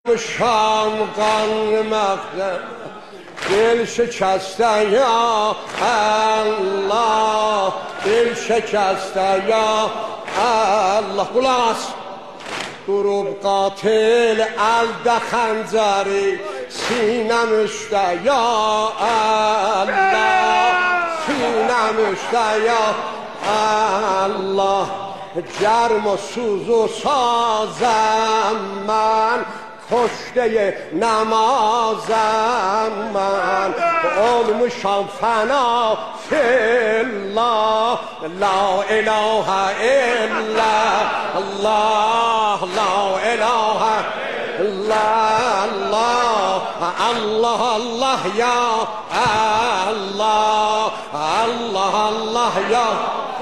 شام قان مقدم دل شکسته یا الله دل شکسته یا الله قلاص دروب قاتل الد خنجری سینم اشته یا الله سینم اشته یا الله جرم و سوز و سازم من کشته نمازم من علم شام فنا فی الله لا اله الا الله لا اله الا الله الله الله یا الله الله الله یا